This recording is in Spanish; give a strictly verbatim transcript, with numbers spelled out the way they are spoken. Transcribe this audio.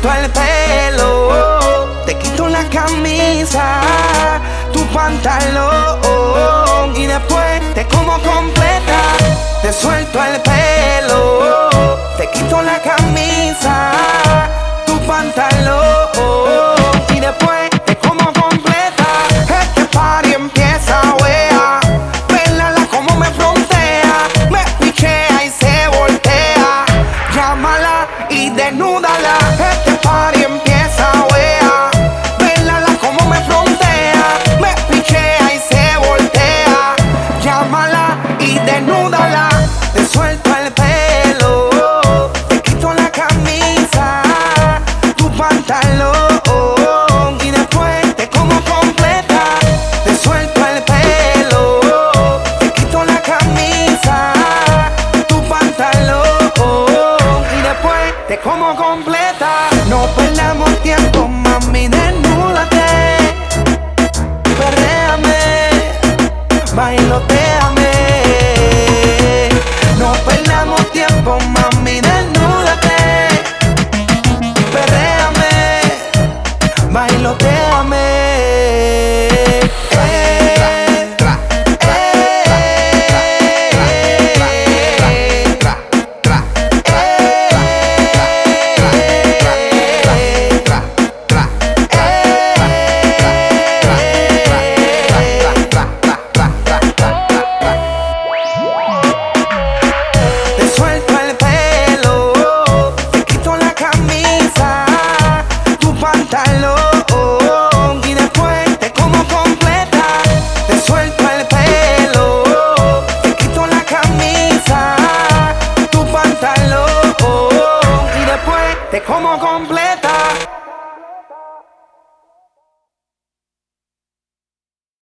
suelto el pelo, te quito la camisa, tu pantalón y después te como completa. Te suelto el pelo, te quito la camisa, tu pantalón y después te como completa. Este party empieza, wea, vélala como me frontea, me pichea y se voltea. Llámala y desnúdala. Este party empieza, wea, vélala como me frontea, me pichea y se voltea. Llámala y desnúdala. Te suelto el pelo, te quito la camisa, tu pantalón y después te como completa. Te suelto el pelo, te quito la camisa, tu pantalón y después te como completa. No perdamos tiempo, mami, desnúdate, perréame, bailoteame. No perdamos tiempo, mami, desnúdate, perréame, bailoteame. Y después te como completa. Te suelto el pelo, te quito la camisa, tu pantalón y después te como completa.